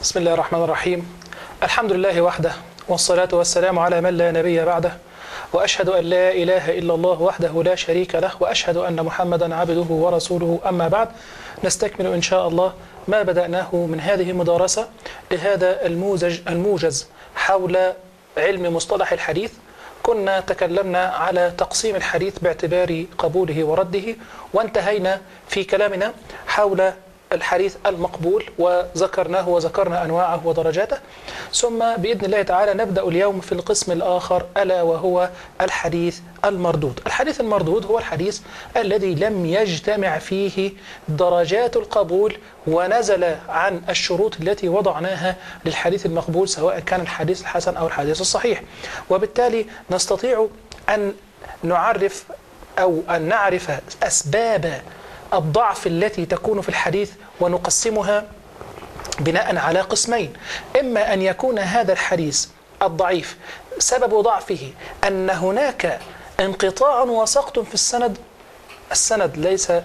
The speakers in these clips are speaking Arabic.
بسم الله الرحمن الرحيم. الحمد لله وحده، والصلاة والسلام على من لا نبي بعده، وأشهد أن لا إله إلا الله وحده لا شريك له، وأشهد أن محمدا عبده ورسوله. أما بعد، نستكمل إن شاء الله ما بدأناه من هذه المدارسة لهذا الموجز حول علم مصطلح الحديث. كنا تكلمنا على تقسيم الحديث باعتبار قبوله ورده، وانتهينا في كلامنا حول الحديث المقبول وذكرناه وذكرنا أنواعه ودرجاته. ثم بإذن الله تعالى نبدأ اليوم في القسم الآخر، ألا وهو الحديث المردود. الحديث المردود هو الحديث الذي لم يجتمع فيه درجات القبول ونزل عن الشروط التي وضعناها للحديث المقبول، سواء كان الحديث الحسن أو الحديث الصحيح. وبالتالي نستطيع أن نعرف أو أن نعرف أسباب الضعف التي تكون في الحديث ونقسمها بناء على قسمين. إما أن يكون هذا الحديث الضعيف سبب ضعفه أن هناك انقطاع وسقط في السند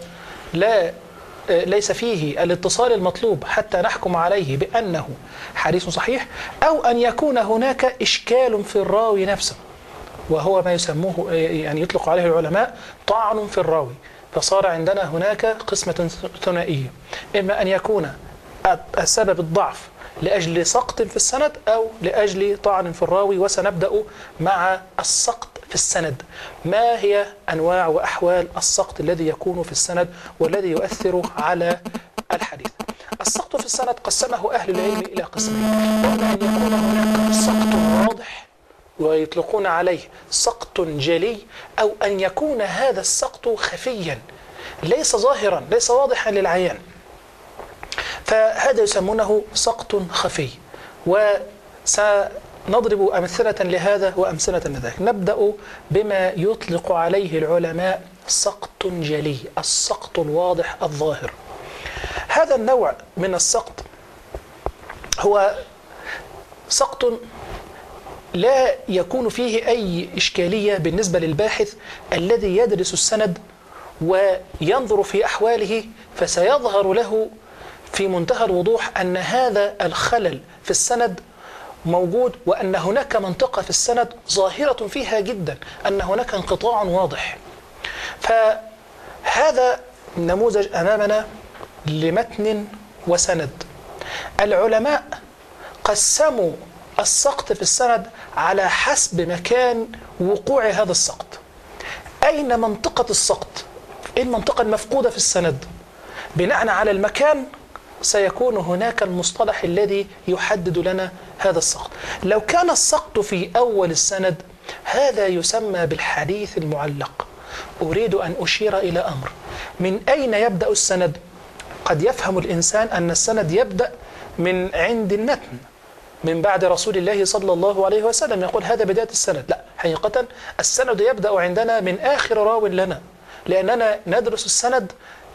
ليس فيه الاتصال المطلوب حتى نحكم عليه بأنه حديث صحيح، أو أن يكون هناك إشكال في الراوي نفسه، وهو ما يسموه يعني يطلق عليه العلماء طعن في الراوي. فصار عندنا هناك قسمة ثنائية، إما أن يكون السبب الضعف لأجل سقط في السند أو لأجل طعن في الراوي. وسنبدأ مع السقط في السند. ما هي أنواع وأحوال السقط الذي يكون في السند والذي يؤثر على الحديث؟ السقط في السند قسمه أهل العلم إلى قسمين، وأما أن يكون هناك سقط واضح ويطلقون عليه سقط جلي، أو أن يكون هذا السقط خفيا ليس ظاهرا ليس واضحا للعيان، فهذا يسمونه سقط خفي. وسنضرب أمثلة لهذا وأمثلة لذلك. نبدأ بما يطلق عليه العلماء سقط جلي، السقط الواضح الظاهر. هذا النوع من السقط هو سقط لا يكون فيه أي إشكالية بالنسبة للباحث الذي يدرس السند وينظر في أحواله، فسيظهر له في منتهى الوضوح أن هذا الخلل في السند موجود، وأن هناك منطقة في السند ظاهرة فيها جدا أن هناك انقطاع واضح. فهذا نموذج أمامنا لمتن وسند. العلماء قسموا السقط في السند على حسب مكان وقوع هذا السقط. أين منطقة السقط؟ إيه المنطقة المفقودة في السند؟ بناء على المكان سيكون هناك المصطلح الذي يحدد لنا هذا السقط. لو كان السقط في أول السند هذا يسمى بالحديث المعلق. أريد أن أشير إلى أمر: من أين يبدأ السند؟ قد يفهم الإنسان أن السند يبدأ من عند المتن، من بعد رسول الله صلى الله عليه وسلم، يقول هذا بداية السند. لا، حقيقة السند يبدأ عندنا من آخر راو لنا، لأننا ندرس السند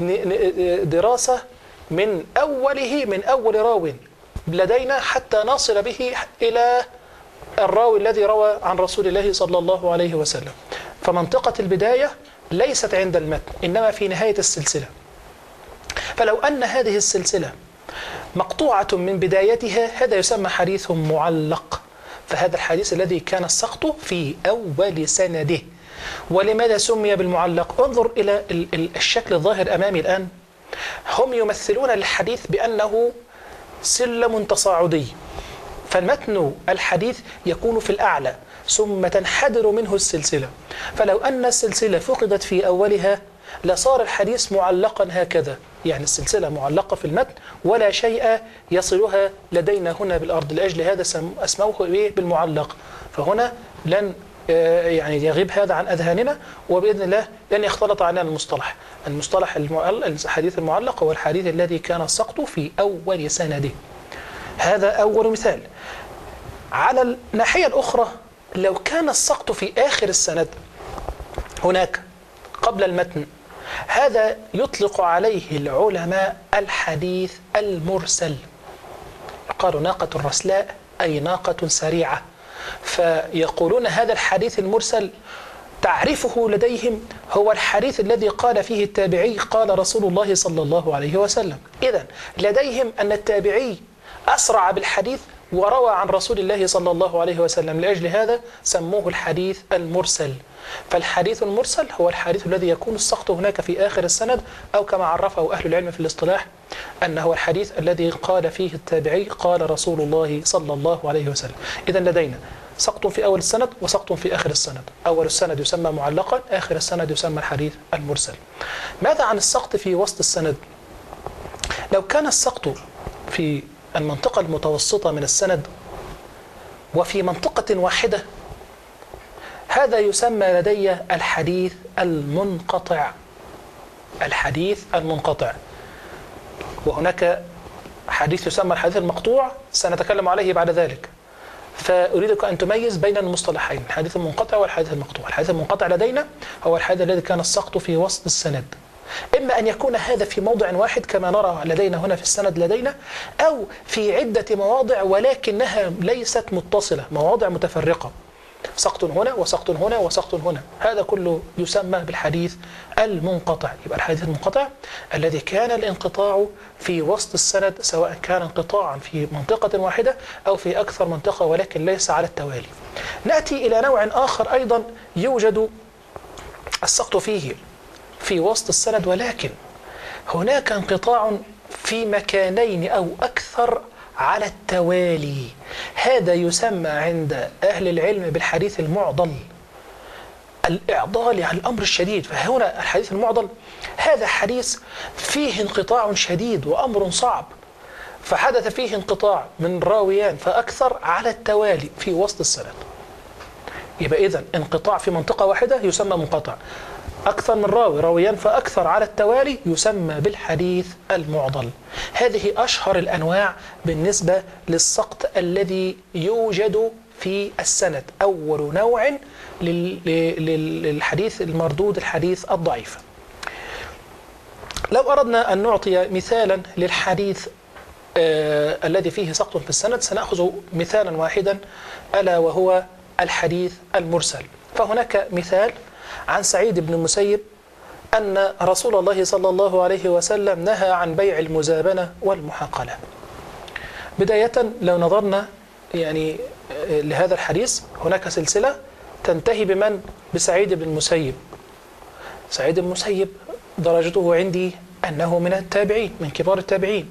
دراسة من أوله، من أول راو لدينا حتى نصل به إلى الراوي الذي روى عن رسول الله صلى الله عليه وسلم. فمنطقة البداية ليست عند المتن، إنما في نهاية السلسلة. فلو أن هذه السلسلة مقطوعة من بدايتها هذا يسمى حديث معلق. فهذا الحديث الذي كان السقط في أول سنده. ولماذا سمي بالمعلق؟ انظر إلى الشكل الظاهر أمامي الآن. هم يمثلون الحديث بأنه سلم تصاعدي، فالمتن الحديث يكون في الأعلى ثم تنحدر منه السلسلة. فلو أن السلسلة فقدت في أولها لصار الحديث معلقا هكذا، يعني السلسلة معلقة في المتن ولا شيء يصلها لدينا هنا بالأرض. لأجل هذا أسموه بالمعلق. فهنا لن يعني يغيب هذا عن أذهاننا، وبإذن الله لن يختلط علينا المصطلح الحديث المعلق هو الحديث الذي كان السقط في أول سنده. هذا أول مثال. على الناحية الأخرى، لو كان السقط في آخر السند هناك قبل المتن، هذا يطلق عليه العلماء الحديث المرسل. قالوا ناقة رسلاء أي ناقة سريعة. فيقولون هذا الحديث المرسل تعرفه لديهم هو الحديث الذي قال فيه التابعي قال رسول الله صلى الله عليه وسلم. إذن لديهم أن التابعي أسرع بالحديث وروى عن رسول الله صلى الله عليه وسلم، لأجل هذا سموه الحديث المرسل. فالحديث المرسل هو الحديث الذي يكون السقط هناك في آخر السند، أو كما عرفه أهل العلم في الاصطلاح أنه الحديث الذي قال فيه التابعي قال رسول الله صلى الله عليه وسلم. إذن لدينا سقط في أول السند وسقط في آخر السند. أول السند يسمى معلقا، آخر السند يسمى الحديث المرسل. ماذا عن السقط في وسط السند؟ لو كان السقط في المنطقة المتوسطة من السند وفي منطقة واحدة، هذا يسمى لدي الحديث المنقطع. الحديث المنقطع. وهناك حديث يسمى الحديث المقطوع، سنتكلم عليه بعد ذلك. فأريدك أن تميز بين المصطلحين، الحديث المنقطع والحديث المقطوع. الحديث المنقطع لدينا هو الحديث الذي كان السقط في وسط السند، إما أن يكون هذا في موضع واحد كما نرى لدينا هنا في السند لدينا، أو في عدة مواضع ولكنها ليست متصلة، مواضع متفرقة، سقط هنا وسقط هنا وسقط هنا. هذا كله يسمى بالحديث المنقطع. يبقى الحديث المنقطع الذي كان الانقطاع في وسط السند، سواء كان انقطاعا في منطقة واحدة أو في أكثر منطقة ولكن ليس على التوالي. نأتي إلى نوع آخر أيضا يوجد السقط فيه في وسط السند، ولكن هناك انقطاع في مكانين أو أكثر على التوالي. هذا يسمى عند أهل العلم بالحديث المعضل. الإعضال يعني الأمر الشديد. فهنا الحديث المعضل هذا حديث فيه انقطاع شديد وأمر صعب، فحدث فيه انقطاع من راويان فأكثر على التوالي في وسط السند. يبقى إذن انقطاع في منطقة واحدة يسمى منقطع، أكثر من راويان فأكثر على التوالي يسمى بالحديث المعضل. هذه أشهر الأنواع بالنسبة للسقط الذي يوجد في السند. أول نوع للحديث المردود الحديث الضعيف. لو أردنا أن نعطي مثالا للحديث الذي فيه سقط في السند، سنأخذ مثالا واحدا ألا وهو الحديث المرسل. فهناك مثال عن سعيد بن المسيب أن رسول الله صلى الله عليه وسلم نهى عن بيع المزابنة والمحاقلة. بداية لو نظرنا يعني لهذا الحديث، هناك سلسلة تنتهي بمن؟ بسعيد بن المسيب. سعيد بن المسيب درجته عندي أنه من التابعين، من كبار التابعين.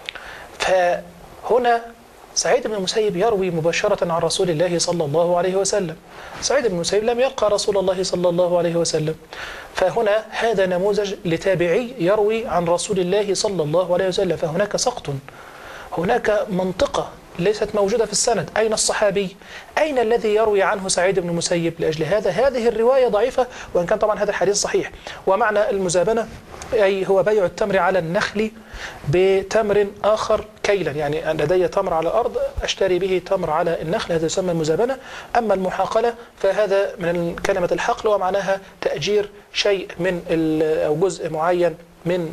فهنا سعيد بن المسيب يروي مباشرة عن رسول الله صلى الله عليه وسلم. سعيد بن المسيب لم يلقى رسول الله صلى الله عليه وسلم، فهنا هذا نموذج لتابعي يروي عن رسول الله صلى الله عليه وسلم. فهناك سقط، هناك منطقة ليست موجودة في السند. أين الصحابي؟ أين الذي يروي عنه سعيد بن المسيب؟ لأجل هذا هذه الرواية ضعيفة، وإن كان طبعا هذا الحديث صحيح. ومعنى المزابنة أي هو بيع التمر على النخل بتمر آخر كيلا، يعني لدي تمر على الأرض أشتري به تمر على النخل، هذا يسمى المزابنة. أما المحاقلة فهذا من كلمة الحقل، ومعناها تأجير شيء من أو جزء معين من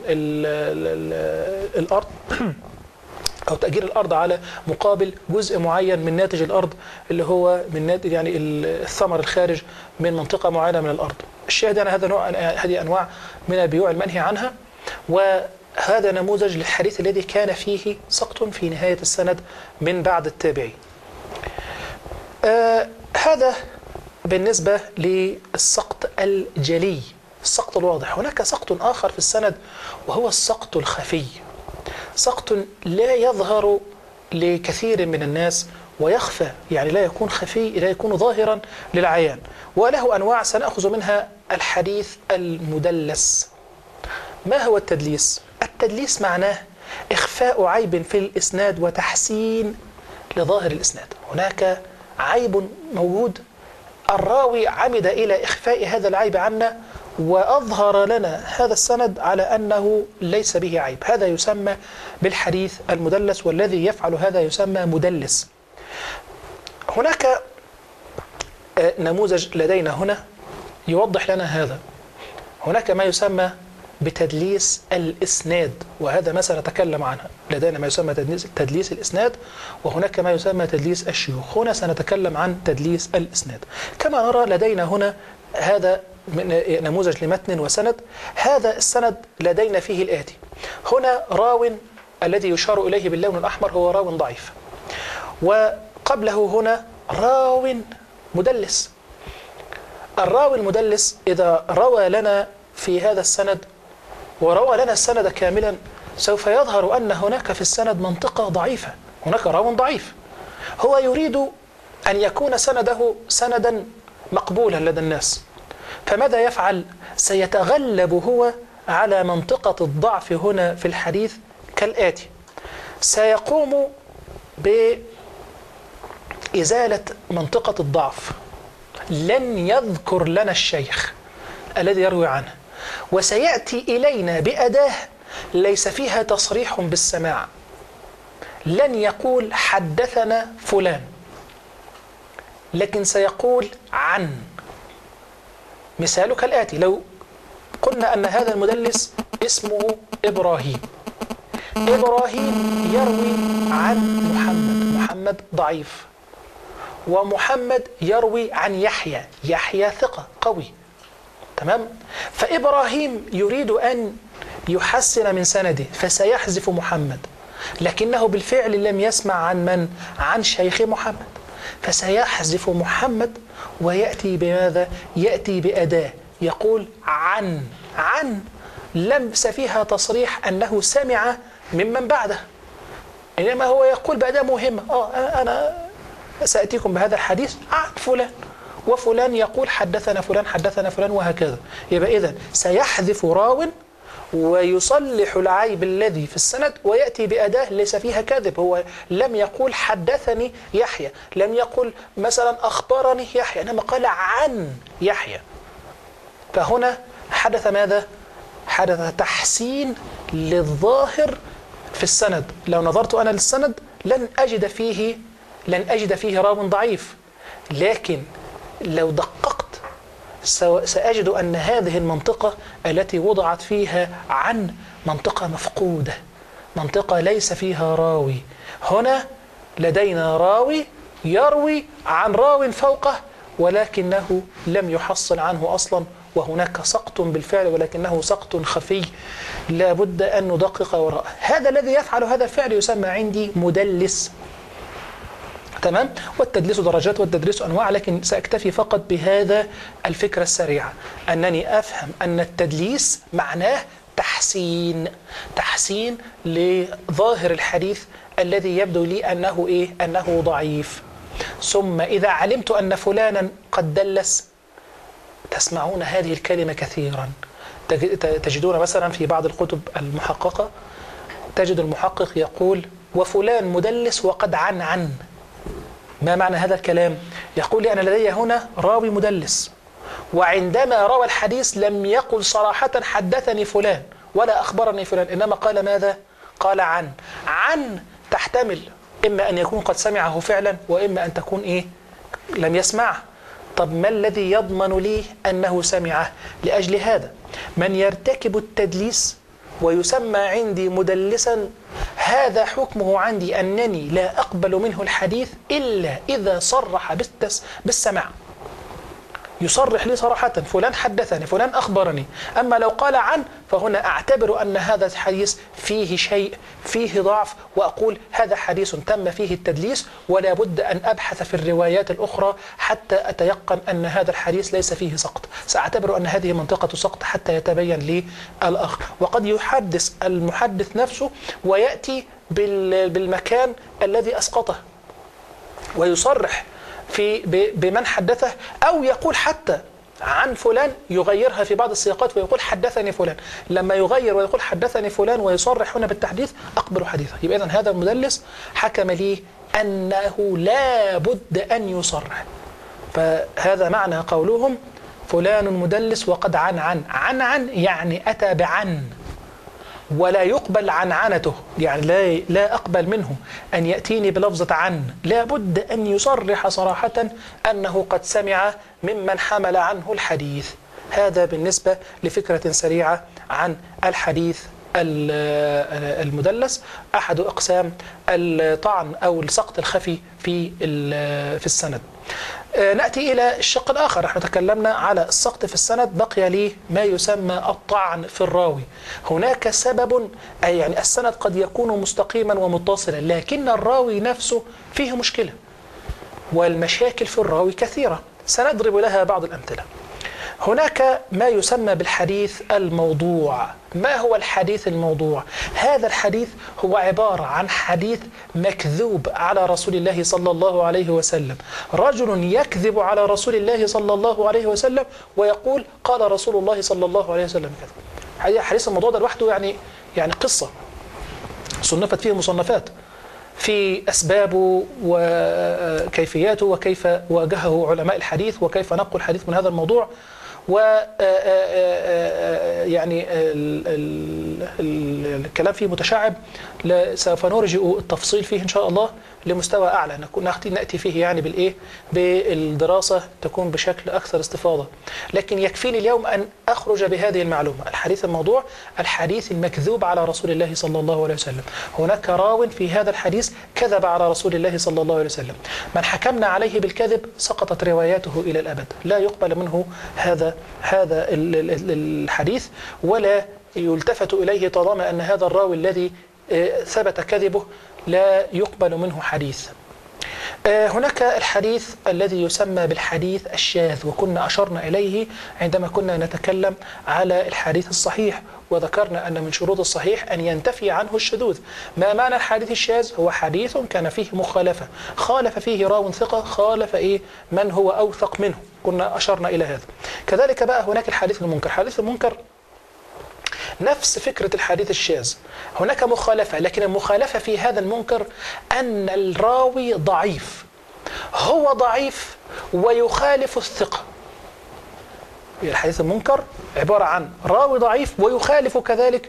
الأرض أو تأجير الأرض على مقابل جزء معين من ناتج الأرض، اللي هو من ناتج يعني الثمر الخارج من منطقة معينة من الأرض. الشاهد يعني هذه أنواع من البيوع المنهي عنها. وهذا نموذج للحديث الذي كان فيه سقط في نهاية السند من بعد التابعي. هذا بالنسبة للسقط الجلي، السقط الواضح. هناك سقط آخر في السند وهو السقط الخفي، سقط لا يظهر لكثير من الناس ويخفى، يعني لا يكون خفي، لا يكون ظاهرا للعيان، وله أنواع سنأخذ منها الحديث المدلس. ما هو التدليس؟ التدليس معناه إخفاء عيب في الإسناد وتحسين لظاهر الإسناد. هناك عيب موجود، الراوي عمد إلى إخفاء هذا العيب عنا وأظهر لنا هذا السند على أنه ليس به عيب. هذا يسمى بالحديث المدلس، والذي يفعل هذا يسمى مدلس. هناك نموذج لدينا هنا يوضح لنا هذا. هناك ما يسمى بتدليس الإسناد، وهذا ما سنتكلم عنه. لدينا ما يسمى تدليس الإسناد، وهناك ما يسمى تدليس الشيوخ. هنا سنتكلم عن تدليس الإسناد. كما نرى لدينا هنا هذا نموذج لمتن وسند. هذا السند لدينا فيه الآتي: هنا راو الذي يشار إليه باللون الأحمر هو راو ضعيف. وقبله هنا راو مدلس. الراوي المدلس إذا روى لنا في هذا السند وروى لنا السند كاملا سوف يظهر أن هناك في السند منطقة ضعيفة، هناك راو ضعيف. هو يريد أن يكون سنده سندا مقبولا لدى الناس، فماذا يفعل؟ سيتغلب هو على منطقة الضعف هنا في الحديث كالآتي: سيقوم بإزالة منطقة الضعف، لن يذكر لنا الشيخ الذي يروي عنه، وسيأتي إلينا بأداة ليس فيها تصريح بالسماع. لن يقول حدثنا فلان، لكن سيقول عن. مثال كالآتي: لو قلنا أن هذا المدلس اسمه إبراهيم، إبراهيم يروي عن محمد ضعيف، ومحمد يروي عن يحيى ثقة قوي، تمام؟ فإبراهيم يريد أن يحسن من سنده فسيحذف محمد، لكنه بالفعل لم يسمع عن من؟ عن شيخ محمد، فسيحذف محمد ويأتي بماذا؟ يأتي بأداة يقول عن لمس فيها تصريح أنه سمع ممن بعده، إنما هو يقول بأداة مهمة: أنا سأتيكم بهذا الحديث عن فلان، وفلان يقول حدثنا فلان وهكذا. يبقى إذن سيحذف راو ويصلح العيب الذي في السند ويأتي بأداة ليس فيها كذب. هو لم يقول حدثني يحيى، لم يقل مثلا أخبرني يحيى، إنما قال عن يحيى. فهنا حدث ماذا؟ حدث تحسين للظاهر في السند. لو نظرت أنا للسند لن أجد فيه راو ضعيف، لكن لو دققت سأجد أن هذه المنطقة التي وضعت فيها عن منطقة مفقودة، منطقة ليس فيها راوي. هنا لدينا راوي يروي عن راو فوقه ولكنه لم يحصل عنه أصلا، وهناك سقط بالفعل ولكنه سقط خفي لا بد أن ندقق وراءه. هذا الذي يفعل هذا الفعل يسمى عندي مدلس، تمام؟ والتدليس درجات والتدليس أنواع، لكن سأكتفي فقط بهذا الفكرة السريعة، أنني أفهم أن التدليس معناه تحسين لظاهر الحديث الذي يبدو لي أنه ضعيف. ثم إذا علمت أن فلانا قد دلس، تسمعون هذه الكلمة كثيرا، تجدون مثلا في بعض الكتب المحققة تجد المحقق يقول وفلان مدلس وقد عن. ما معنى هذا الكلام؟ يقول لي أنا لدي هنا راوي مدلس، وعندما روى الحديث لم يقل صراحة حدثني فلان ولا أخبرني فلان، إنما قال ماذا؟ قال عن تحتمل إما أن يكون قد سمعه فعلا وإما أن تكون لم يسمعه. طب ما الذي يضمن لي أنه سمعه؟ لأجل هذا من يرتكب التدليس ويسمى عندي مدلسا، هذا حكمه عندي أنني لا أقبل منه الحديث إلا إذا صرح بالسماع، يصرح لي صراحة فلان حدثني فلان أخبرني. أما لو قال عن فهنا أعتبر أن هذا الحديث فيه شيء، فيه ضعف، وأقول هذا حديث تم فيه التدليس، ولا بد أن أبحث في الروايات الأخرى حتى أتيقن أن هذا الحديث ليس فيه سقط. سأعتبر أن هذه منطقة سقط حتى يتبين لي الآخر. وقد يحدث المحدث نفسه ويأتي بالمكان الذي أسقطه ويصرح بمن حدثه، أو يقول حتى عن فلان يغيرها في بعض السياقات ويقول حدثني فلان. لما يغير ويقول حدثني فلان ويصرح هنا بالتحديث أقبل حديثه. يبقى إذن هذا المدلس حكم لي أنه لا بد أن يصرح. فهذا معنى قولهم فلان مدلس وقد عن يعني أتى بعن، ولا يقبل عنعنته، يعني لا أقبل منه أن يأتيني بلفظة عن، لا بد أن يصرح صراحة أنه قد سمع ممن حمل عنه الحديث. هذا بالنسبة لفكرة سريعة عن الحديث المدلس، أحد أقسام الطعن أو السقط الخفي في السند. نأتي إلى الشق الآخر. احنا تكلمنا على السقط في السند، بقي لي ما يسمى الطعن في الراوي. هناك سبب، أي يعني السند قد يكون مستقيما ومتصلا، لكن الراوي نفسه فيه مشكلة، والمشاكل في الراوي كثيرة. سنضرب لها بعض الأمثلة. هناك ما يسمى بالحديث الموضوع. ما هو الحديث الموضوع؟ هذا الحديث هو عبارة عن حديث مكذوب على رسول الله صلى الله عليه وسلم. رجل يكذب على رسول الله صلى الله عليه وسلم ويقول قال رسول الله صلى الله عليه وسلم كذا. حديث الموضوع ده لوحده يعني قصة صنفت فيه مصنفات في أسبابه وكيفياته وكيف واجهه علماء الحديث وكيف نقوا الحديث من هذا الموضوع. و يعني الكلام فيه متشعب، سوف نرجئ التفصيل فيه إن شاء الله لمستوى أعلى، نأتي فيه يعني بالدراسة تكون بشكل أكثر استفاضة. لكن يكفيني اليوم أن أخرج بهذه المعلومة. الحديث الموضوع الحديث المكذوب على رسول الله صلى الله عليه وسلم. هناك راو في هذا الحديث كذب على رسول الله صلى الله عليه وسلم، من حكمنا عليه بالكذب سقطت رواياته إلى الأبد، لا يقبل منه هذا الحديث، ولا يلتفت إليه طالما أن هذا الراوي الذي ثبت كذبه لا يقبل منه حديث. هناك الحديث الذي يسمى بالحديث الشاذ، وكنا أشرنا إليه عندما كنا نتكلم على الحديث الصحيح، وذكرنا أن من شروط الصحيح أن ينتفي عنه الشذوذ. ما معنى الحديث الشاذ؟ هو حديث كان فيه مخالفة، خالف فيه راو ثقة، خالف من هو أوثق منه، كنا أشرنا إلى هذا. كذلك بقى هناك الحديث المنكر. الحديث المنكر نفس فكرة الحديث الشاذ، هناك مخالفة، لكن المخالفة في هذا المنكر أن الراوي ضعيف، هو ضعيف ويخالف الثقة. الحديث المنكر عبارة عن راوي ضعيف ويخالف كذلك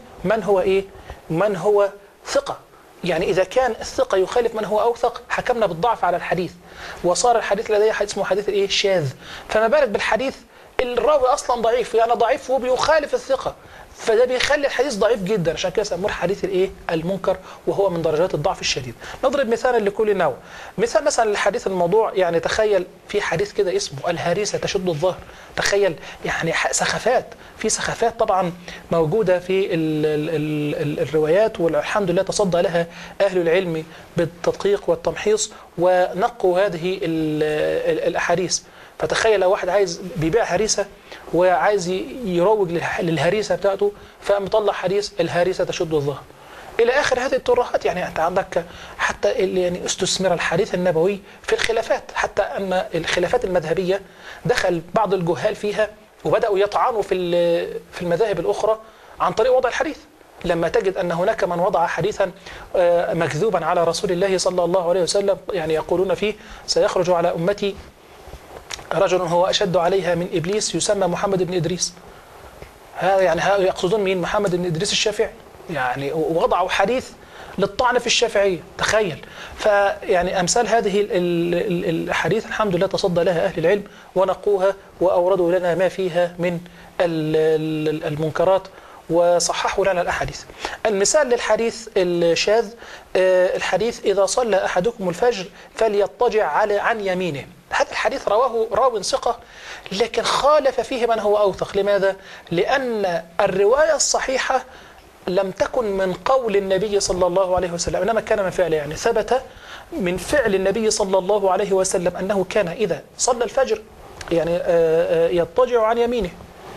من هو ثقة. يعني إذا كان الثقة يخالف من هو أوثق حكمنا بالضعف على الحديث، وصار الحديث لديه اسمه حديث شاذ. فما بالك بالحديث الراوي أصلا ضعيف، يعني ضعيف وبيخالف الثقة، فده بيخلي الحديث ضعيف جدا. عشان كده سموه الحديث المنكر، وهو من درجات الضعف الشديد. نضرب مثالا لكل نوع. مثال مثلا الحديث الموضوع، يعني تخيل في حديث كده اسمه الهريسة تشد الظهر. تخيل يعني سخافات، في سخافات طبعا موجودة في الروايات، والحمد لله تصدى لها أهل العلم بالتدقيق والتمحيص ونقوا هذه الأحاديث. فتخيل لو واحد عايز بيبيع هريسة وعايز يروج للهريسة بتاعته، فمطلع حديث الهريسة تشد الظهر إلى آخر هذه الترهات. يعني أنت عندك حتى يعني استثمر الحديث النبوي في الخلافات، حتى أن الخلافات المذهبية دخل بعض الجهال فيها وبدأوا يطعنوا في المذاهب الأخرى عن طريق وضع الحديث. لما تجد أن هناك من وضع حديثا مكذوبا على رسول الله صلى الله عليه وسلم، يعني يقولون فيه سيخرج على أمتي رجل هو أشد عليها من إبليس يسمى محمد بن إدريس. يعني يقصدون مين؟ محمد بن إدريس الشافعي. يعني وضعوا حديث للطعن في الشافعية، تخيل. فيعني أمثال هذه الحديث الحمد لله تصدى لها أهل العلم ونقوها وأوردوا لنا ما فيها من المنكرات وصححوا لنا الأحاديث. المثال للحديث الشاذ، الحديث إذا صلى أحدكم الفجر فليضطجع عن يمينه. هذا الحديث رواه راو ثقة، لكن خالف فيه من هو أوثق. لماذا؟ لأن الرواية الصحيحة لم تكن من قول النبي صلى الله عليه وسلم، إنما كان من فعله. يعني ثبت من فعل النبي صلى الله عليه وسلم أنه كان إذا صلى الفجر يعني يضطجع عن يمينه.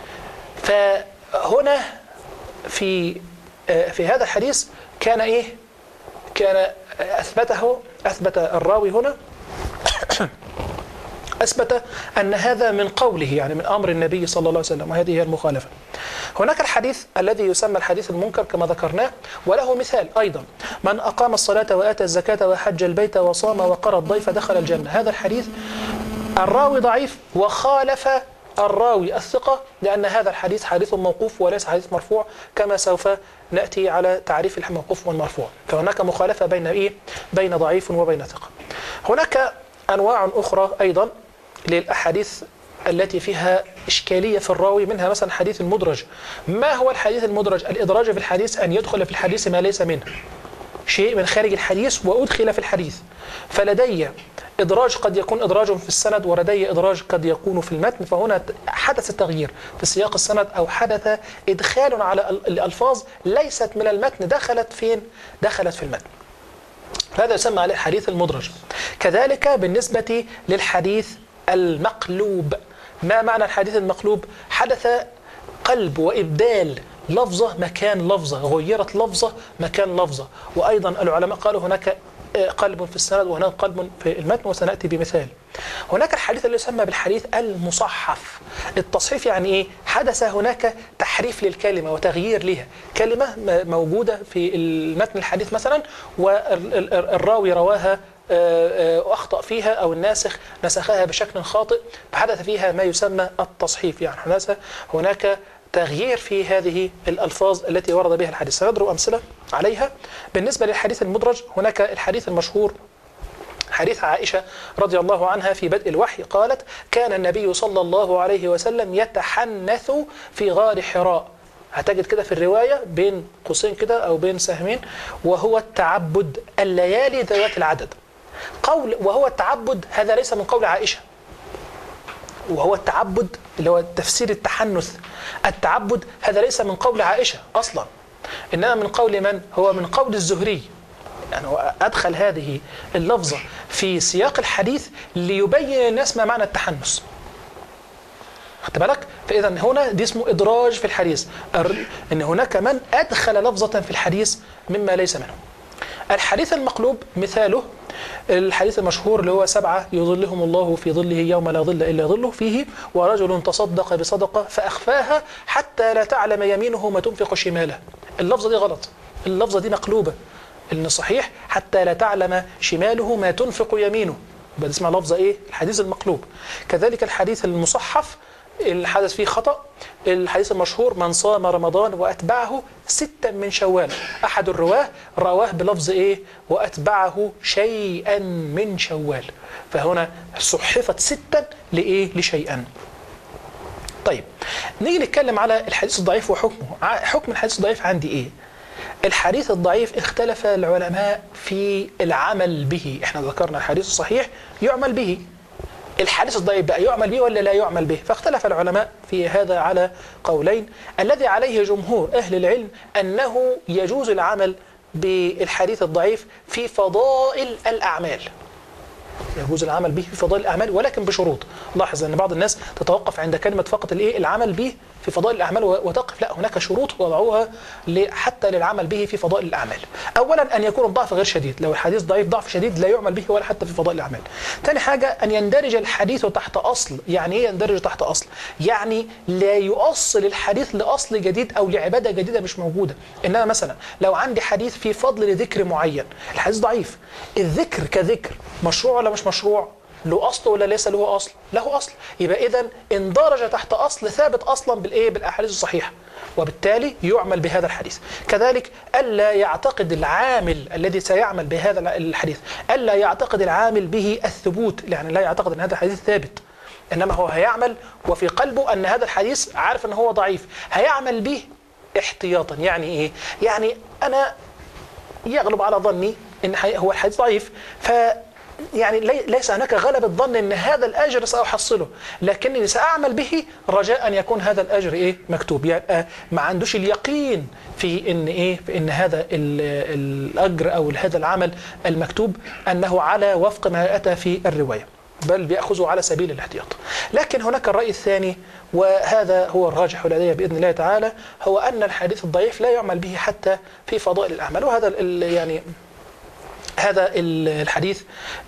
فهنا في هذا الحديث كان كان أثبت الراوي هنا أثبت أن هذا من قوله، يعني من أمر النبي صلى الله عليه وسلم، وهذه هي المخالفة. هناك الحديث الذي يسمى الحديث المنكر كما ذكرناه، وله مثال أيضا: من أقام الصلاة وآتى الزكاة وحج البيت وصام وقرى الضيف دخل الجنة. هذا الحديث الراوي ضعيف وخالف الراوي الثقة، لأن هذا الحديث حديث موقوف وليس حديث مرفوع، كما سوف نأتي على تعريف الموقوف والمرفوع. فهناك مخالفة بين ضعيف وبين ثقة. هناك أنواع أخرى أيضا للأحاديث التي فيها إشكالية في الراوي، منها مثلا حديث المدرج. ما هو الحديث المدرج؟ الإدراج في الحديث أن يدخل في الحديث ما ليس منه، شيء من خارج الحديث وأدخل في الحديث. فلدي إدراج قد يكون إدراج في السند، ولدي إدراج قد يكون في المتن، فهنا حدث تغيير في سياق السند أو حدث إدخال على الألفاظ ليست من المتن، دخلت فين؟ دخلت في المتن. هذا يسمى عليه الحديث المدرج. كذلك بالنسبة للحديث المقلوب. ما معنى الحديث المقلوب؟ حدث قلب وإبدال لفظة مكان لفظة، غيرت لفظة مكان لفظة. وأيضا العلماء قالوا هناك قلب في السند وهناك قلب في المتن، وسنأتي بمثال. هناك الحديث اللي يسمى بالحديث المصحف. التصحيف يعني إيه؟ حدث هناك تحريف للكلمة وتغيير لها، كلمة موجودة في المتن الحديث مثلا والراوي رواها أخطأ فيها، أو الناسخ نسخها بشكل خاطئ، فحدث فيها ما يسمى التصحيف. يعني هناك تغيير في هذه الألفاظ التي ورد بها الحديث. سنضرب أمثلة عليها. بالنسبة للحديث المدرج هناك الحديث المشهور حديث عائشة رضي الله عنها في بدء الوحي، قالت: كان النبي صلى الله عليه وسلم يتحنث في غار حراء. هتجد كده في الرواية بين قوسين كده أو بين سهمين: وهو التعبد الليالي ذوات العدد. قول وهو التعبد هذا ليس من قول عائشة، وهو التعبد اللي هو تفسير التحنث، التعبد هذا ليس من قول عائشة أصلا، إنما من قول من؟ هو من قول الزهري. يعني هو أدخل هذه اللفظة في سياق الحديث ليبين الناس ما معنى التحنث. خدت بالك؟ فإذا هنا دي اسمه إدراج في الحديث، إن هناك من أدخل لفظة في الحديث مما ليس منه. الحديث المقلوب مثاله الحديث المشهور اللي هو 7 يظلهم الله في ظله يوم لا ظل إلا ظله، فيه: ورجل تصدق بصدقة فأخفاها حتى لا تعلم يمينه ما تنفق شماله. اللفظة دي غلط، اللفظة دي مقلوبة. إن صحيح حتى لا تعلم شماله ما تنفق يمينه، يبقى اسمها لفظة إيه؟ الحديث المقلوب. كذلك الحديث المصحف الحدث فيه خطأ. الحديث المشهور: من صام رمضان وأتبعه 6 من شوال. أحد الرواه رواه بلفظ إيه؟ وأتبعه شيئا من شوال، فهنا صحفت 6 لإيه؟ لشيئا. طيب نيجي نتكلم على الحديث الضعيف وحكمه. حكم الحديث الضعيف عندي إيه؟ الحديث الضعيف اختلف العلماء في العمل به. احنا ذكرنا الحديث الصحيح يعمل به، الحديث الضعيف بقى يعمل به ولا لا يعمل به؟ فاختلف العلماء في هذا على قولين. الذي عليه جمهور أهل العلم أنه يجوز العمل بالحديث الضعيف في فضائل الأعمال، يجوز العمل به في فضائل الأعمال، ولكن بشروط. لاحظ أن بعض الناس تتوقف عند كلمة فقط العمل به في فضائل الأعمال وتقف. لا، هناك شروط وضعوها حتى للعمل به في فضائل الأعمال. أولا أن يكون الضعف غير شديد، لو الحديث ضعيف ضعف شديد لا يعمل به ولا حتى في فضائل الأعمال. ثاني حاجة أن يندرج الحديث تحت أصل. يعني إيه يندرج تحت أصل؟ يعني لا يؤصل الحديث لأصل جديد أو لعبادة جديدة مش موجودة. إنما مثلا لو عندي حديث في فضل لذكر معين، الحديث ضعيف، الذكر كذكر مشروع ولا مش مشروع؟ له أصل ولا ليس له أصل؟ له أصل. يبقى إذن اندرج تحت أصل ثابت أصلا بالأحاديث الصحيحة، وبالتالي يعمل بهذا الحديث. كذلك ألا يعتقد العامل الذي سيعمل بهذا الحديث، ألا يعتقد العامل به الثبوت، يعني لا يعتقد أن هذا الحديث ثابت، إنما هو هيعمل وفي قلبه أن هذا الحديث عارف أنه هو ضعيف، هيعمل به احتياطا. يعني إيه؟ يعني أنا يغلب على ظني أن هو الحديث ضعيف، يعني ليس هناك غلبة ظن ان هذا الاجر ساحصله، لكنني ساعمل به رجاء ان يكون هذا الاجر مكتوب. يعني ما عندوش اليقين في ان في ان هذا الاجر او هذا العمل المكتوب انه على وفق ما اتى في الروايه، بل بيأخذه على سبيل الاحتياط. لكن هناك الرأي الثاني، وهذا هو الراجح لدي بإذن الله تعالى، هو أن الحديث الضعيف لا يعمل به حتى في فضائل الأعمال. وهذا يعني هذا الحديث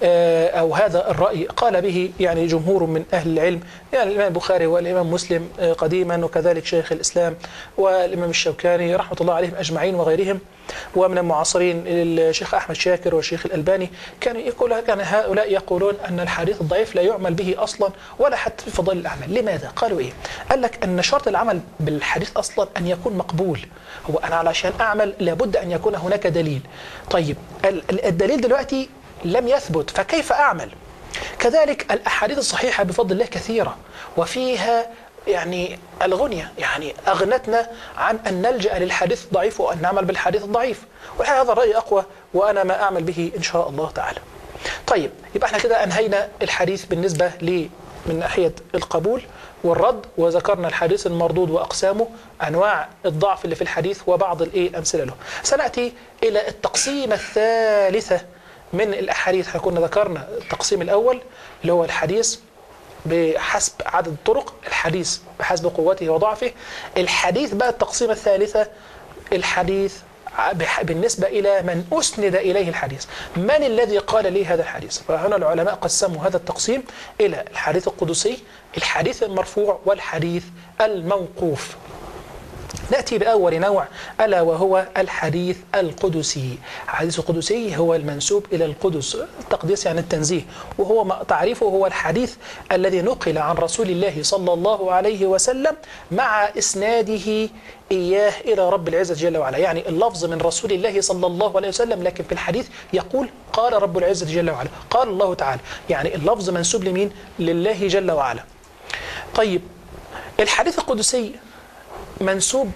أو هذا الرأي قال به يعني جمهور من أهل العلم، يعني الإمام البخاري والإمام مسلم قديما، وكذلك شيخ الإسلام والإمام الشوكاني رحمة الله عليهم أجمعين وغيرهم، ومن المعاصرين الشيخ أحمد شاكر والشيخ الألباني كان هؤلاء يقولون أن الحديث الضعيف لا يعمل به أصلا ولا حتى في فضائل الأعمال. لماذا؟ قالوا إيه؟ قال لك أن شرط العمل بالحديث أصلا أن يكون مقبول. هو أنا علشان أعمل لابد أن يكون هناك دليل. طيب الدليل دلوقتي لم يثبت، فكيف أعمل؟ كذلك الأحاديث الصحيحة بفضل الله كثيرة وفيها يعني الغنية، يعني أغنتنا عن أن نلجأ للحديث الضعيف وأن نعمل بالحديث الضعيف، والحقيقة هذا الرأي أقوى وأنا ما أعمل به إن شاء الله تعالى. طيب يبقى احنا كده أنهينا الحديث بالنسبة من ناحية القبول والرد، وذكرنا الحديث المردود وأقسامه، أنواع الضعف اللي في الحديث وبعض الأمثلة له. سنأتي إلى التقسيم الثالثة من الأحاديث. احنا كنا ذكرنا التقسيم الأول اللي هو الحديث بحسب عدد الطرق، الحديث بحسب قوته وضعفه. الحديث بقى التقسيم الثالثة الحديث بالنسبة إلى من أسند إليه الحديث، من الذي قال لي هذا الحديث. فهنا العلماء قسموا هذا التقسيم إلى الحديث القدسي، الحديث المرفوع، والحديث الموقوف. نأتي بأول نوع ألا وهو الحديث القدسي. الحديث القدسي هو المنسوب إلى القدس، التقديس يعني التنزيه، وهو تعريفه هو الحديث الذي نقل عن رسول الله صلى الله عليه وسلم مع إسناده إياه إلى رب العزة جل وعلا. يعني اللفظ من رسول الله صلى الله عليه وسلم، لكن في الحديث يقول قال رب العزة جل وعلا، قال الله تعالى، يعني اللفظ منسوب لمين؟ لله جل وعلا. طيب الحديث القدسي منسوب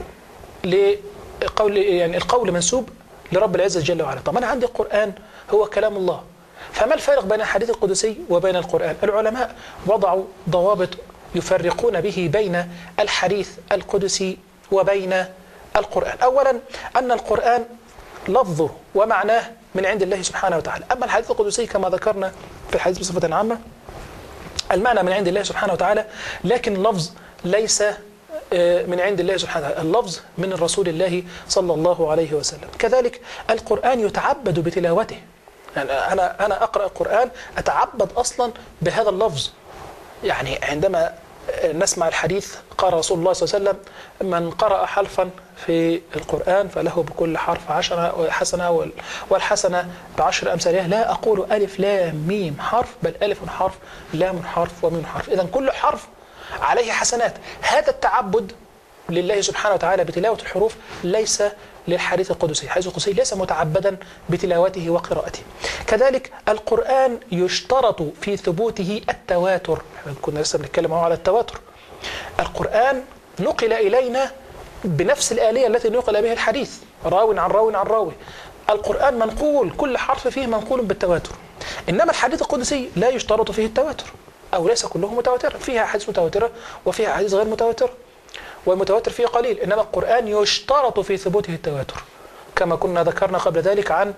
لقول، يعني القول منسوب لرب العزة جل وعلا. طب أنا عندي القرآن هو كلام الله، فما الفرق بين الحديث القدسي وبين القرآن؟ العلماء وضعوا ضوابط يفرقون به بين الحديث القدسي وبين القرآن. أولا أن القرآن لفظه ومعناه من عند الله سبحانه وتعالى، أما الحديث القدسي كما ذكرنا في الحديث بصفة عامة المعنى من عند الله سبحانه وتعالى، لكن اللفظ ليس من عند الله سبحانه وتعالى، اللفظ من رسول الله صلى الله عليه وسلم. كذلك القرآن يتعبد بتلاوته، يعني أنا أقرأ القرآن أتعبد أصلا بهذا اللفظ. يعني عندما نسمع الحديث قال رسول الله صلى الله عليه وسلم من قرأ حرفا في القرآن فله بكل حرف حسنة والحسنة بعشر أمثالها، لا أقول ألف لام ميم حرف، بل ألف حرف لام حرف وميم حرف، إذن كل حرف عليه حسنات. هذا التعبد لله سبحانه وتعالى بتلاوة الحروف ليس للحديث القدسي. الحديث القدسي ليس متعبدا بتلاوته وقراءته. كذلك القرآن يشترط في ثبوته التواتر، كنا لسه بنتكلم على التواتر. القرآن نقل إلينا بنفس الآلية التي نقل بها الحديث، راو عن راو عن راوي. القرآن منقول، كل حرف فيه منقول بالتواتر. إنما الحديث القدسي لا يشترط فيه التواتر، أو ليس كله متواتر، فيها أحاديث متواترة وفيها أحاديث غير متواترة، والمتواتر فيه قليل. إنما القرآن يشترط في ثبوته التواتر، كما كنا ذكرنا قبل ذلك عن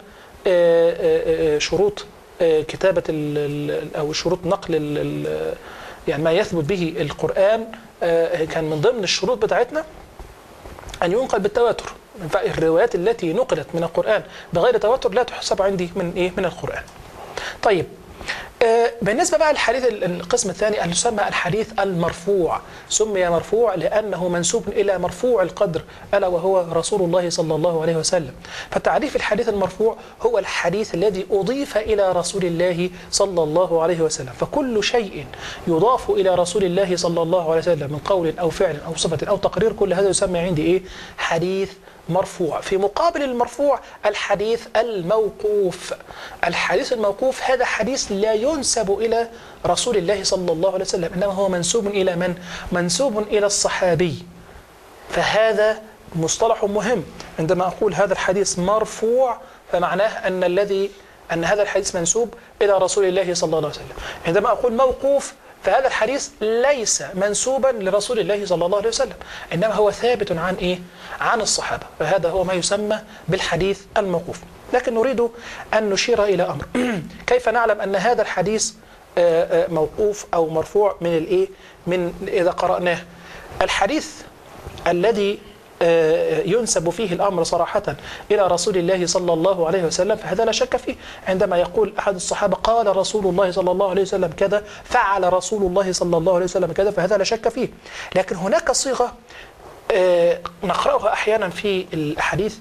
شروط كتابة أو شروط نقل يعني ما يثبت به القرآن. كان من ضمن الشروط بتاعتنا أن ينقل بالتواتر. الروايات التي نقلت من القرآن بغير تواتر لا تحسب عندي من القرآن. طيب بالنسبة بقى للحديث القسم الثاني اللي يسمى الحديث المرفوع. سمي مرفوع لأنه منسوب إلى مرفوع القدر ألا وهو رسول الله صلى الله عليه وسلم. فتعريف الحديث المرفوع هو الحديث الذي أضيف إلى رسول الله صلى الله عليه وسلم. فكل شيء يضاف إلى رسول الله صلى الله عليه وسلم من قول أو فعل أو صفة أو تقرير، كل هذا يسمى عندي حديث مرفوع. في مقابل المرفوع الحديث الموقوف. الحديث الموقوف هذا حديث لا ينسب إلى رسول الله صلى الله عليه وسلم، إنما هو منسوب إلى من؟ منسوب إلى الصحابي. فهذا مصطلح مهم. عندما أقول هذا الحديث مرفوع فمعناه أن هذا الحديث منسوب إلى رسول الله صلى الله عليه وسلم. عندما أقول موقوف فهذا الحديث ليس منسوبا لرسول الله صلى الله عليه وسلم، إنما هو ثابت عن عن الصحابة. فهذا هو ما يسمى بالحديث الموقوف. لكن نريد أن نشير إلى أمر. كيف نعلم أن هذا الحديث موقوف أو مرفوع من إذا قرأناه؟ الحديث الذي ينسب فيه الأمر صراحة إلى رسول الله صلى الله عليه وسلم فهذا لا شك فيه. عندما يقول أحد الصحابة قال رسول الله صلى الله عليه وسلم كذا، فعل رسول الله صلى الله عليه وسلم كذا، فهذا لا شك فيه. لكن هناك صيغة نقرأها أحيانا في الأحاديث،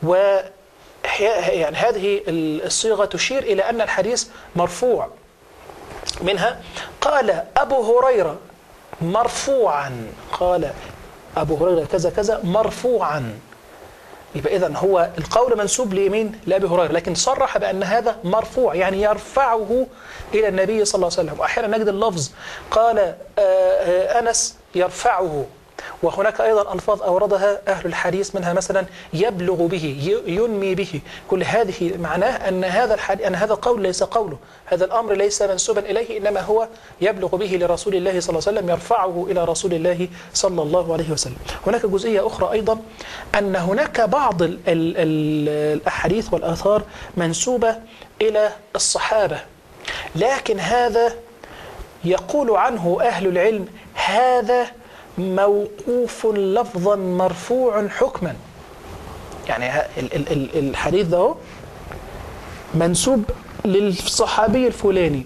يعني هذه الصيغة تشير إلى أن الحديث مرفوع. منها قال أبو هريرة مرفوعا، قال أبو هريرة كذا كذا مرفوعا. يبقى إذن هو القول منسوب لمين؟ لأبي هريرة، لكن صرح بأن هذا مرفوع، يعني يرفعه إلى النبي صلى الله عليه وسلم. وأحيانا نجد اللفظ قال أنس يرفعه، وهناك أيضا ألفاظ أوردها أهل الحديث، منها مثلا يبلغ به، ينمي به. كل هذه معناه أن هذا القول ليس قوله، هذا الأمر ليس منسوبا إليه، إنما هو يبلغ به لرسول الله صلى الله عليه وسلم، يرفعه إلى رسول الله صلى الله عليه وسلم. هناك جزئية أخرى أيضا، أن هناك بعض الأحاديث والآثار منسوبة إلى الصحابة، لكن هذا يقول عنه أهل العلم هذا موقوف لفظا مرفوع حكما. يعني الحديث ده منسوب للصحابي الفلاني،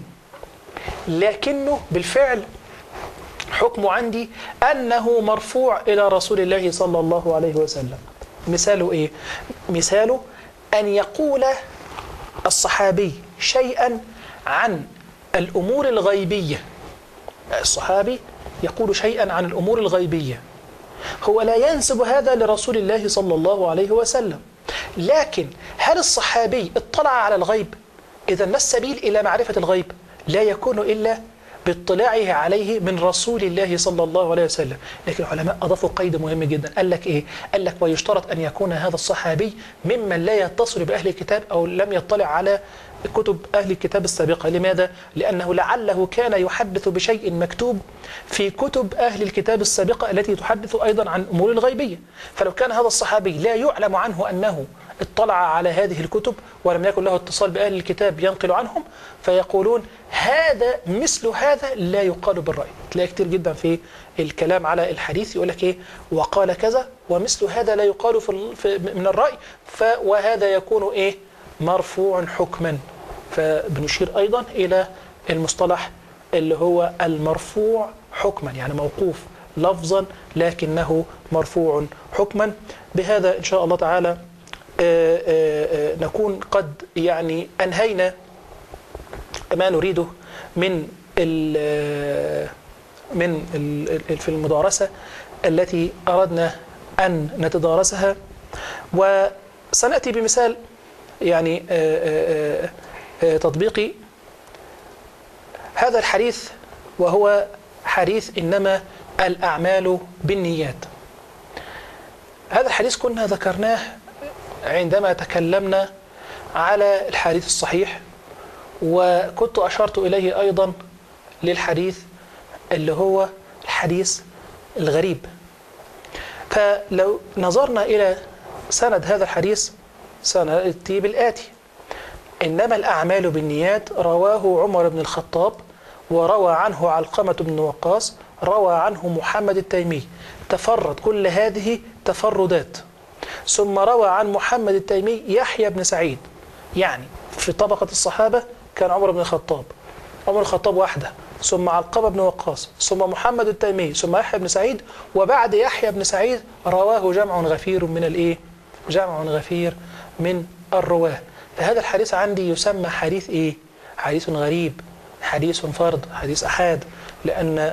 لكنه بالفعل حكمه عندي أنه مرفوع إلى رسول الله صلى الله عليه وسلم. مثاله إيه؟ مثاله أن يقول الصحابي شيئا عن الأمور الغيبية. الصحابي يقول شيئا عن الأمور الغيبية، هو لا ينسب هذا لرسول الله صلى الله عليه وسلم، لكن هل الصحابي اطلع على الغيب؟ إذا ما السبيل إلى معرفة الغيب؟ لا يكون إلا باطلاعه عليه من رسول الله صلى الله عليه وسلم. لكن العلماء أضافوا قيد مهم جدا، قال لك إيه؟ قال لك ويشترط أن يكون هذا الصحابي ممن لا يتصل بأهل الكتاب أو لم يطلع على كتب أهل الكتاب السابقة. لماذا؟ لأنه لعله كان يحدث بشيء مكتوب في كتب أهل الكتاب السابقة التي تحدث أيضا عن أمور الغيبية. فلو كان هذا الصحابي لا يعلم عنه أنه اطلع على هذه الكتب ولم يكن له اتصال بأهل الكتاب ينقل عنهم، فيقولون هذا مثل هذا لا يقال بالرأي. تلاقي كتير جدا في الكلام على الحديث يقول لك إيه؟ وقال كذا ومثل هذا لا يقال من الرأي، وهذا يكون إيه؟ مرفوع حكما. فبنشير أيضا إلى المصطلح اللي هو المرفوع حكما، يعني موقوف لفظا لكنه مرفوع حكما. بهذا إن شاء الله تعالى نكون قد يعني أنهينا ما نريده في المدارسة التي أردنا أن نتدارسها. وسنأتي بمثال يعني تطبيقي هذا الحديث، وهو حديث إنما الأعمال بالنيات. هذا الحديث كنا ذكرناه عندما تكلمنا على الحديث الصحيح، وكنت أشرت إليه أيضا للحديث اللي هو الحديث الغريب. فلو نظرنا إلى سند هذا الحديث سنأتي بالآتي: إنما الأعمال بالنيات رواه عمر بن الخطاب، وروى عنه علقمة بن وقاص، روى عنه محمد التيمي. تفرد كل هذه تفردات. ثم روى عن محمد التيمي يحيى بن سعيد، يعني في طبقة الصحابة كان عمر بن الخطاب، عمر الخطاب وحده، ثم علقمة بن وقاص، ثم محمد التيمي، ثم يحيى بن سعيد، وبعد يحيى بن سعيد رواه جمع غفير من الإيه؟ جمع غفير من الرواه. فهذا الحديث عندي يسمى حديث إيه؟ حديث غريب، حديث فرد، حديث أحاد، لأن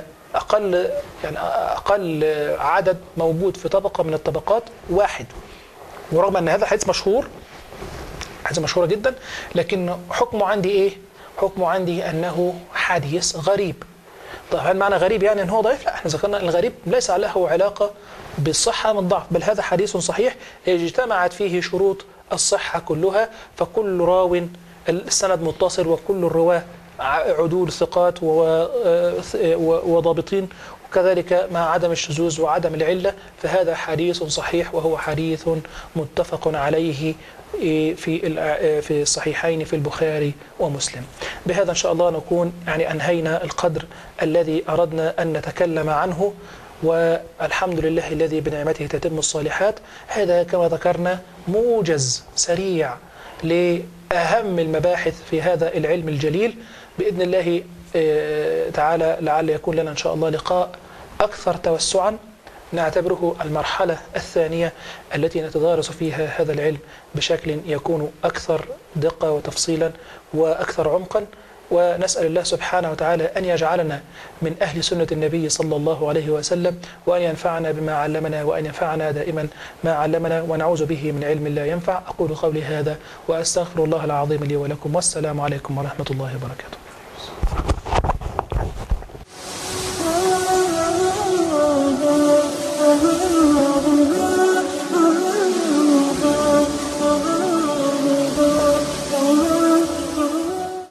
أقل عدد موجود في طبقة من الطبقات واحد. ورغم أن هذا الحديث مشهور، حديث مشهور جدا، لكن حكمه عندي إيه؟ حكمه عندي أنه حديث غريب. طيب هل معنى غريب يعني أنه ضعيف؟ لا، احنا ذكرنا الغريب ليس له علاقة بالصحة من ضعف، بل هذا حديث صحيح اجتمعت فيه شروط الصحة كلها، فكل راو السند متصل، وكل الرواه عدول ثقات وضابطين، وكذلك مع عدم الشذوذ وعدم العلة، فهذا حديث صحيح، وهو حديث متفق عليه في الصحيحين في البخاري ومسلم. بهذا إن شاء الله نكون يعني أنهينا القدر الذي أردنا أن نتكلم عنه، والحمد لله الذي بنعمته تتم الصالحات. هذا كما ذكرنا موجز سريع لأهم المباحث في هذا العلم الجليل. بإذن الله تعالى لعل يكون لنا إن شاء الله لقاء أكثر توسعا، نعتبره المرحلة الثانية التي نتدارس فيها هذا العلم بشكل يكون أكثر دقة وتفصيلا وأكثر عمقا. ونسأل الله سبحانه وتعالى أن يجعلنا من أهل سنة النبي صلى الله عليه وسلم، وأن ينفعنا بما علمنا، وأن ينفعنا دائما ما علمنا، ونعوذ به من علم لا ينفع. أقول قولي هذا وأستغفر الله العظيم لي ولكم، والسلام عليكم ورحمة الله وبركاته.